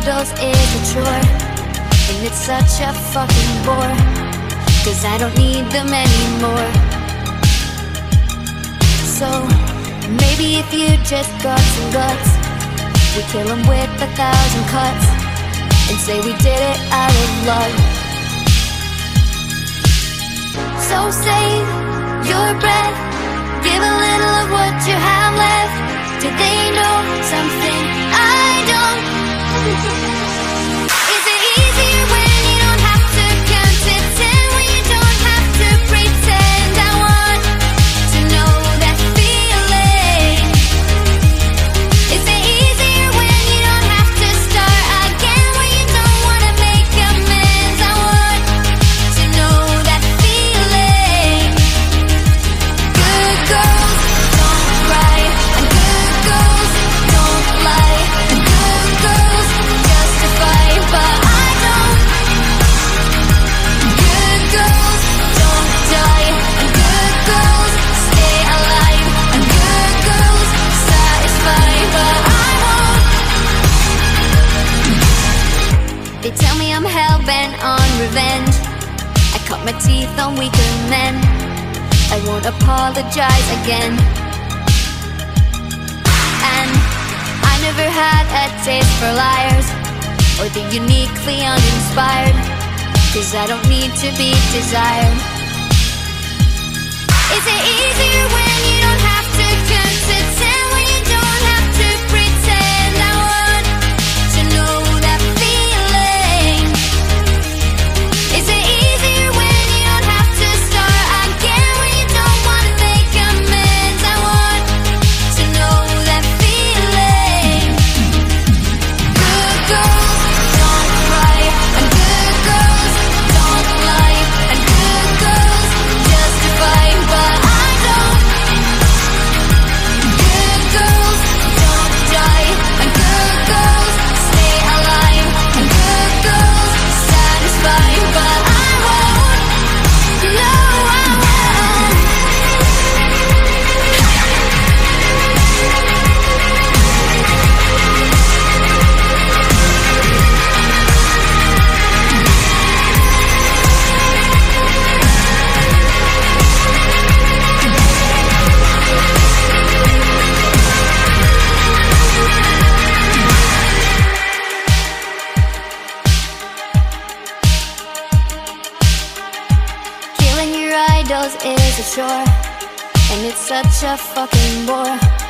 idols is a chore, and it's such a fucking bore, 'cause I don't need them anymore. So, maybe if you just got some guts, we kill them with 1,000 cuts, and say we did it out of love. So save your breath, give a little of what you have left. Do they know something I don't? Is it easier when you don't have to count to 10, when you don't have to pretend? I want to know that feeling. Is it easier when you don't have to start again, when you don't want to make amends? I want to know that feeling. Good girls don't cry, and good girls don't lie, and good girls justify, but I don't. Good girls don't die, and good girls stay alive, and good girls satisfy, but I won't. They tell me I'm hell-bent on revenge. I cut my teeth on weaker men. I won't apologize again. And I never had a taste for liars, or the uniquely uninspired, 'cause I don't need to be desired. Is it easier when you don't have to count to 10, when you don't have to pretend? I want to know that feeling. Is it easier when you don't have to start again, when you don't want to make amends? I want to know that feeling. Good girls don't cry, and good girls don't lie, and good girls justify, but I don't. Good girls don't die, and good girls stay alive, and good girls satisfy, but I won't. No, I won't. Killing your idols is a chore, and it's such a fucking bore,